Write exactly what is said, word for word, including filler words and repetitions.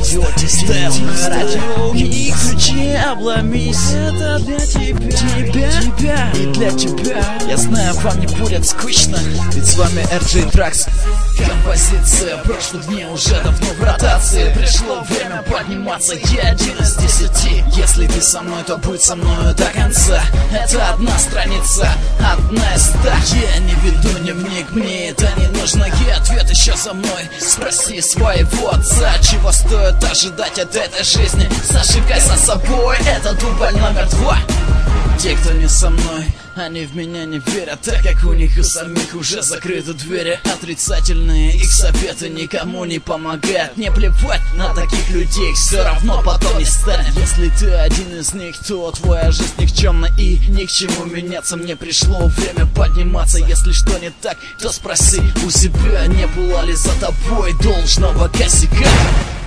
радио T-Style, радио. Не ключи, обломись. Это для тебя, тебя, тебя и для тебя. Я знаю, вам не будет скучно, ведь с вами эр джей Trax. Композиция прошлых дней уже давно в ротации. Пришло время подниматься, я один из десяти. Если ты со мной, то будь со мною до конца. Это одна страница, одна из ста. Я не веду дневник, мне это не нужно. И ответ еще за мной. Спроси своего отца, чего стоит ожидать от этой жизни. Зажигайся с собой, это дубль номер два. Те, кто не со мной, они в меня не верят, так как у них у самих уже закрыты двери. Отрицательные их советы никому не помогают. Не плевать на таких людей, все равно потом не станет. Если ты один из них, то твоя жизнь никчемна и ни к чему меняться. Мне пришло время подниматься. Если что не так, то спроси у себя, не было ли за тобой должного косяка.